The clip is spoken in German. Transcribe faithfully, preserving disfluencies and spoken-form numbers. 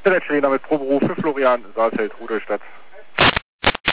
Der Trainer mit Proberuf für Florian Saalfeld, Rudolstadt.